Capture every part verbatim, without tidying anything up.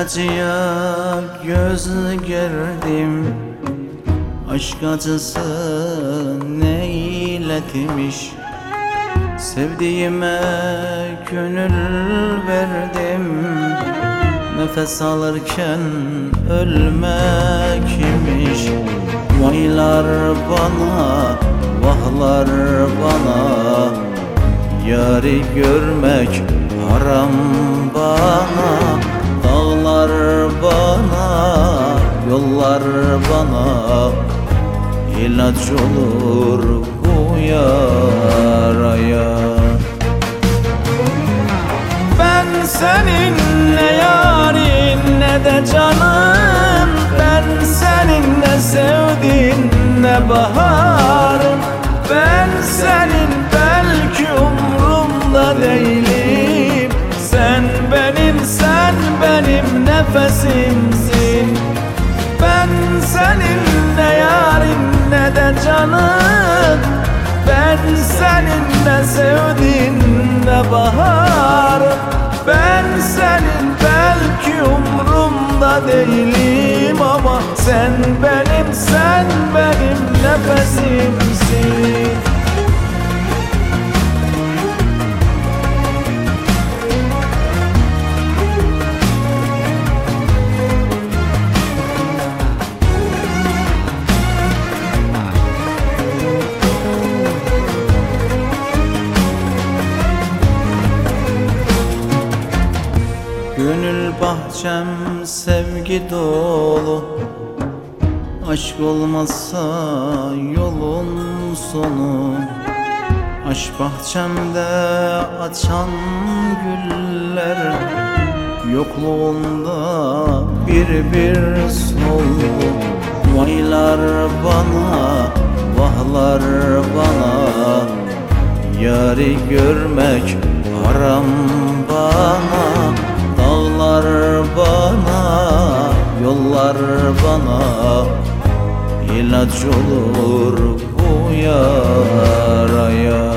acıya göz gerdim, aşk acısı ne iletmiş. Sevdiğime gönül verdim, nefes alırken ölmek imiş. Vaylar bana, vahlar bana, yâri görmek haram bana. Dağlar bana, yollar bana, ilaç olur bu yaraya. Ben seninle yarim ne de canım, ben seninle sevdiğin ne baharım. Ben senin belki umrumda değilim, sen benim, sen benim nefesimsin. Ben seninle yarim ne de canım, ben seninle sevdiğin ne baharım. Ben senin belki umrumda değilim, ama sen benim, sen benim nefesimsin. Gönül bahçem sevgi dolu, aşk olmazsa yolun sonu. Aşk bahçemde açan güller, yokluğunda bir bir soldu. Vaylar bana, vahlar bana, yâri görmek haram bana. Dağlar bana, yollar bana, ilaç olur bu yaraya.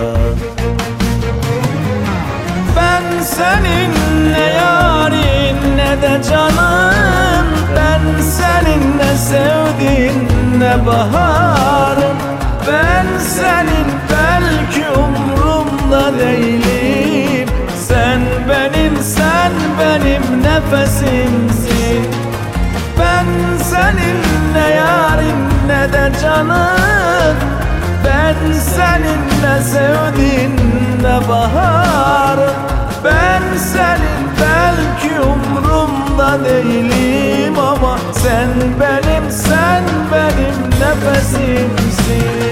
Ben seninle yarim ne de canım, ben seninle sevdiğin ne baharım. Ben senin belki umrumda değilim, sen benim, sen benim nefesimsin. Ben seninle yarim ne de canım, ben seninle sevdiğin ne baharım. Ben senin belki umrumda değilim, ama sen benim, sen benim nefesimsin.